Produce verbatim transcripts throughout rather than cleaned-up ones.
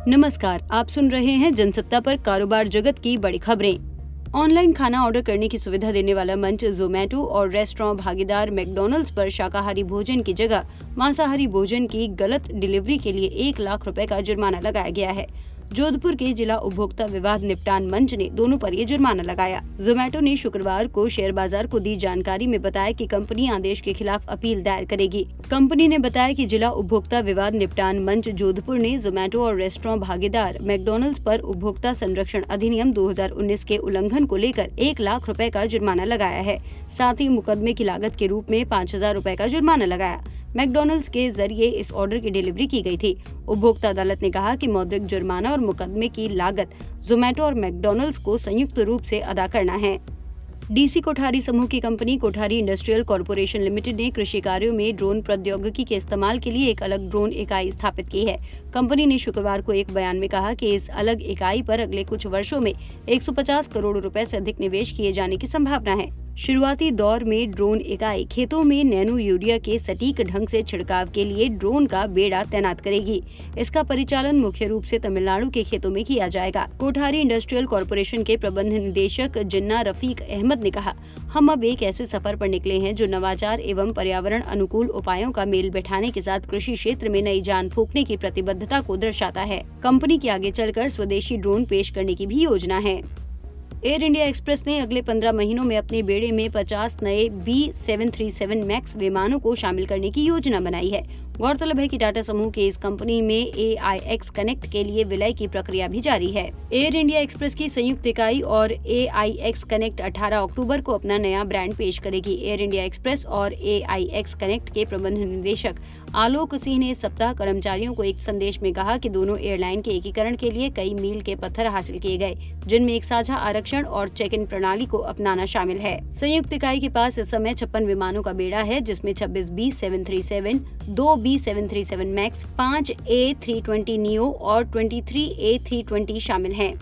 नमस्कार, आप सुन रहे हैं जनसत्ता पर कारोबार जगत की बड़ी खबरें। ऑनलाइन खाना ऑर्डर करने की सुविधा देने वाला मंच जोमेटो और रेस्टोरेंट भागीदार मैकडॉनल्ड्स पर शाकाहारी भोजन की जगह मांसाहारी भोजन की गलत डिलीवरी के लिए एक लाख रुपए का जुर्माना लगाया गया है। जोधपुर के जिला उपभोक्ता विवाद निपटान मंच ने दोनों पर ये जुर्माना लगाया। जोमेटो ने शुक्रवार को शेयर बाजार को दी जानकारी में बताया कि कंपनी आदेश के खिलाफ अपील दायर करेगी। कंपनी ने बताया कि जिला उपभोक्ता विवाद निपटान मंच जोधपुर ने जोमेटो और रेस्टोरेंट भागीदार मैकडॉनल्ड्स पर उपभोक्ता संरक्षण अधिनियम दो हज़ार उन्नीस के उल्लंघन को लेकर एक लाख रुपए का जुर्माना लगाया है। साथ ही मुकदमे की लागत के रूप में पाँच हजार रूपए का जुर्माना लगाया। मैकडॉनल्ड्स के जरिए इस ऑर्डर की डिलीवरी की गई थी। उपभोक्ता अदालत ने कहा कि मौद्रिक जुर्माना और मुकदमे की लागत जोमेटो और मैकडॉनल्ड्स को संयुक्त रूप से अदा करना है। डीसी कोठारी समूह की company Kothari industrial corporation limited ने कृषि कार्यों में ड्रोन प्रौद्योगिकी के इस्तेमाल के लिए एक अलग ड्रोन इकाई स्थापित की है। कंपनी ने शुक्रवार को एक बयान में कहा कि इस अलग इकाई पर अगले कुछ वर्षों में एक सौ पचास करोड़ रुपए से अधिक निवेश किए जाने की संभावना है। शुरुआती दौर में ड्रोन इकाई खेतों में नैनो यूरिया के सटीक ढंग से छिड़काव के लिए ड्रोन का बेड़ा तैनात करेगी। इसका परिचालन मुख्य रूप से तमिलनाडु के खेतों में किया जाएगा। कोठारी इंडस्ट्रियल कॉर्पोरेशन के प्रबंध निदेशक जिन्ना रफीक अहमद ने कहा, हम अब एक ऐसे सफर पर निकले हैं जो नवाचार एवं पर्यावरण अनुकूल उपायों का मेल बैठाने के साथ कृषि क्षेत्र में नई जान फूंकने की प्रतिबद्धता को दर्शाता है। कंपनी की आगे चलकर स्वदेशी ड्रोन पेश करने की भी योजना है। एयर इंडिया एक्सप्रेस ने अगले पंद्रह महीनों में अपने बेड़े में पचास नए B seven three seven max विमानों को शामिल करने की योजना बनाई है। गौरतलब है कि टाटा समूह के इस कंपनी में ए आई एक्स कनेक्ट के लिए विलय की प्रक्रिया भी जारी है। एयर इंडिया एक्सप्रेस की संयुक्त इकाई और ए आई एक्स कनेक्ट अठारह अक्टूबर को अपना नया ब्रांड पेश करेगी। एयर इंडिया एक्सप्रेस और ए आई एक्स कनेक्ट के प्रबंध निदेशक आलोक सिंह ने इस सप्ताह कर्मचारियों को एक संदेश में कहा कि दोनों एयरलाइन के एकीकरण के लिए कई मील के पत्थर हासिल किए गए, जिनमें एक साझा आरक्षण और चेक इन प्रणाली को अपनाना शामिल है। संयुक्त इकाई के पास इस समय छप्पन विमानों का बेड़ा है, जिसमें छब्बीस बी सेवन थ्री सेवन, दो B seven three seven max, पाँच ए थ्री ट्वेंटी नियो और तेईस ए थ्री ट्वेंटी शामिल हैं।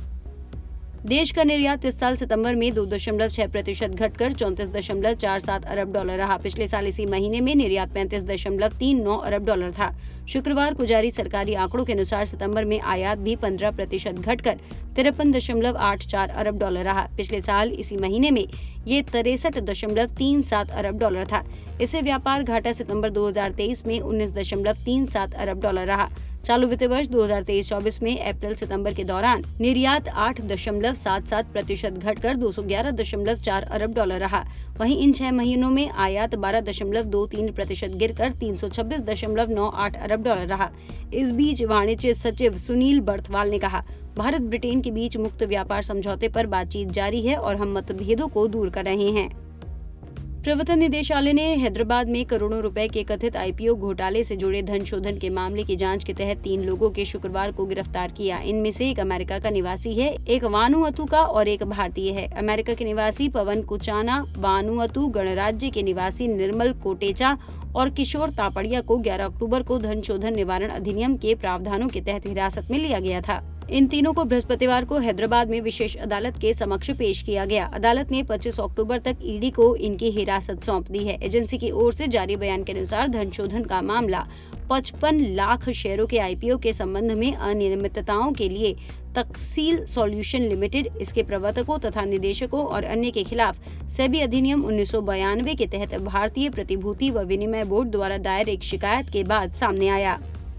देश का निर्यात इस साल सितंबर में दो दशमलव छह प्रतिशत घटकर चौंतीस दशमलव चार सात अरब डॉलर रहा। पिछले साल इसी महीने में निर्यात पैंतीस दशमलव तीन नौ अरब डॉलर था। शुक्रवार को जारी सरकारी आंकड़ों के अनुसार सितंबर में आयात भी पंद्रह प्रतिशत घटकर तिरपन दशमलव आठ चार अरब डॉलर रहा। पिछले साल इसी महीने में ये तिरसठ दशमलव तीन सात अरब डॉलर था। इससे व्यापार घाटा सितंबर दो हजार तेईस में उन्नीस दशमलव तीन सात अरब डॉलर रहा। चालू वित्त वर्ष दो हजार तेईस चौबीस में अप्रैल सितंबर के दौरान निर्यात आठ दशमलव सात सात प्रतिशत घटकर दो सौ ग्यारह दशमलव चार अरब डॉलर रहा। वहीं इन छह महीनों में आयात बारह दशमलव दो तीन प्रतिशत गिरकर तीन सौ छब्बीस दशमलव नौ आठ अरब डॉलर रहा। इस बीच वाणिज्य सचिव सुनील बर्थवाल ने कहा, भारत ब्रिटेन के बीच मुक्त व्यापार समझौते पर बातचीत जारी है और हम मतभेदों को दूर कर रहे हैं। प्रवर्तन निदेशालय ने हैदराबाद में करोड़ों रुपए के कथित आई पी ओ घोटाले से जुड़े धन शोधन के मामले की जांच के तहत तीन लोगों के शुक्रवार को गिरफ्तार किया। इनमें से एक अमेरिका का निवासी है, एक वानुअतु का और एक भारतीय है। अमेरिका के निवासी पवन कुचाना, वानुअतु गणराज्य के निवासी निर्मल कोटेचा और किशोर तापड़िया को ग्यारह अक्टूबर को धन शोधन निवारण अधिनियम के प्रावधानों के तहत हिरासत में लिया गया था। इन तीनों को बृहस्पतिवार को हैदराबाद में विशेष अदालत के समक्ष पेश किया गया। अदालत ने पच्चीस अक्टूबर तक ईडी को इनकी हिरासत सौंप दी है। एजेंसी की ओर से जारी बयान के अनुसार धन शोधन का मामला पचपन लाख शेयरों के आई पी ओ के संबंध में अनियमितताओं के लिए तकसील सॉल्यूशन लिमिटेड, इसके प्रवर्तकों तथा निदेशकों और अन्य के खिलाफ सेबी अधिनियम उन्नीस सौ बयानवे के तहत भारतीय प्रतिभूति व विनिमय बोर्ड द्वारा दायर एक शिकायत के बाद सामने आया।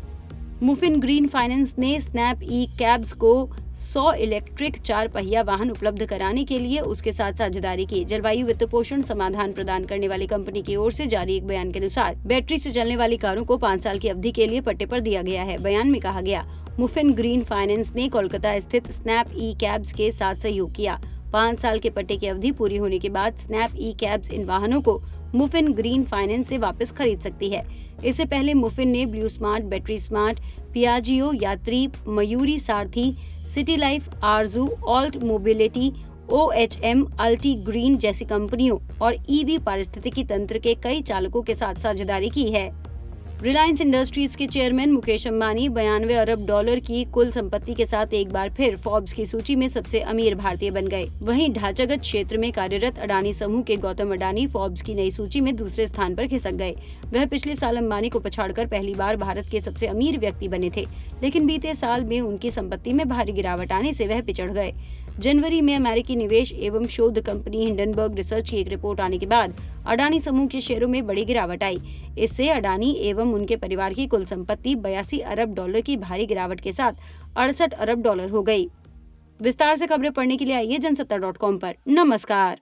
मुफिन ग्रीन फाइनेंस ने स्नैप ई कैब्स को सौ इलेक्ट्रिक चार पहिया वाहन उपलब्ध कराने के लिए उसके साथ साझेदारी की। जलवायु वित्त पोषण समाधान प्रदान करने वाली कंपनी की ओर से जारी एक बयान के अनुसार बैटरी से चलने वाली कारों को पाँच साल की अवधि के लिए पट्टे पर दिया गया है। बयान में कहा गया, मुफिन ग्रीन फाइनेंस ने कोलकाता स्थित स्नैप ई कैब्स के साथ सहयोग किया। पाँच साल के पट्टे की अवधि पूरी होने के बाद स्नैप ई कैब्स इन वाहनों को मुफिन ग्रीन फाइनेंस से वापस खरीद सकती है। इससे पहले मुफिन ने blue smart, battery smart, Piaggio Yatri, Mayuri Sarathi, city life, Aarzoo, alt mobility, O H M, Altigreen जैसी कंपनियों और ई वी पारिस्थितिकी तंत्र के कई चालकों के साथ साझेदारी की है। रिलायंस इंडस्ट्रीज के चेयरमैन मुकेश अंबानी बयानवे अरब डॉलर की कुल संपत्ति के साथ एक बार फिर फोर्ब्स की सूची में सबसे अमीर भारतीय बन गए। वहीं ढांचागत क्षेत्र में कार्यरत अडानी समूह के गौतम अडानी फोर्ब्स की नई सूची में दूसरे स्थान पर खिसक गए। वह पिछले साल अंबानी को पछाड़कर पहली बार भारत के सबसे अमीर व्यक्ति बने थे, लेकिन बीते साल में उनकी संपत्ति में भारी गिरावट आने से वह पिछड़ गए। जनवरी में अमेरिकी निवेश एवं शोध कंपनी हिंडनबर्ग रिसर्च की एक रिपोर्ट आने के बाद अडानी समूह के शेयरों में बड़ी गिरावट आई। इससे अडानी एवं उनके परिवार की कुल संपत्ति बयासी अरब डॉलर की भारी गिरावट के साथ अड़सठ अरब डॉलर हो गई। विस्तार से खबरें पढ़ने के लिए आइए जनसत्ता डॉट कॉम पर। नमस्कार।